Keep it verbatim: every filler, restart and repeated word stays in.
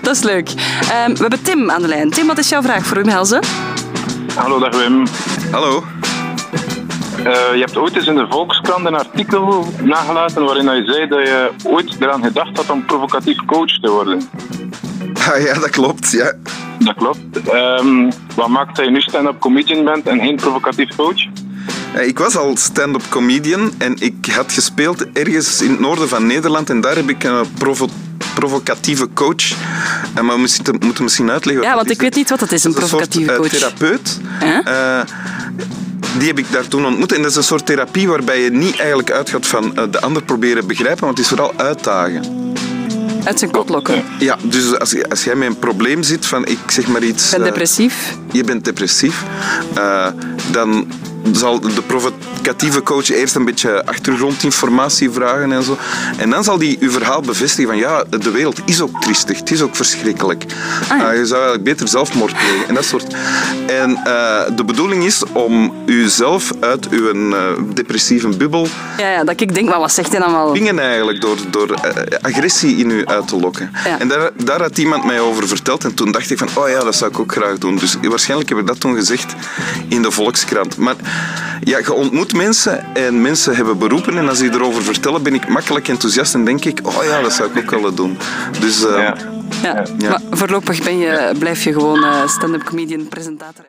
Dat is leuk. Um, we hebben Tim aan de lijn. Tim, wat is jouw vraag voor Wim Helsen? Hallo, dag Wim. Hallo. Uh, je hebt ooit eens in de Volkskrant een artikel nagelaten waarin je zei dat je ooit eraan gedacht had om provocatief coach te worden. Ah, ja, dat klopt, ja. Dat klopt. Um, wat maakt dat je nu stand-up comedian bent en geen provocatief coach? Ik was al stand-up comedian en ik had gespeeld ergens in het noorden van Nederland en daar heb ik een provo- provocatieve coach. En maar we moeten, moeten misschien uitleggen. Ja, want ik weet niet wat dat is, een provocatieve coach. Een soort uh, therapeut. Huh? Uh, die heb ik daar toen ontmoet. En dat is een soort therapie waarbij je niet eigenlijk uitgaat van uh, de ander proberen begrijpen, want het is vooral uitdagen. Uit zijn kot lokken. Ja, dus als, als jij met een probleem zit van, ik zeg maar iets... Ik ben depressief. Uh, je bent depressief. Uh, dan zal de provocatieve coach eerst een beetje achtergrondinformatie vragen en zo. En dan zal die je verhaal bevestigen van, ja, de wereld is ook triestig, het is ook verschrikkelijk. Ah, ja. uh, je zou eigenlijk beter zelfmoord plegen en dat soort. En uh, de bedoeling is om jezelf uit uw uh, depressieve bubbel... Ja, ja, dat ik denk, maar wat zegt hij dan wel? Dingen eigenlijk, door, door uh, agressie in u uit te lokken. Ja. En daar, daar had iemand mij over verteld en toen dacht ik van, oh ja, dat zou ik ook graag doen. Dus waarschijnlijk heb ik dat toen gezegd in de Volkskrant. Maar ja, je ontmoet mensen en mensen hebben beroepen en als die erover vertellen ben ik makkelijk enthousiast en denk ik, oh ja, dat zou ik ook willen doen. Dus, uh, ja. Ja. Ja. Maar voorlopig ben je, blijf je gewoon uh, stand-up comedian presentator.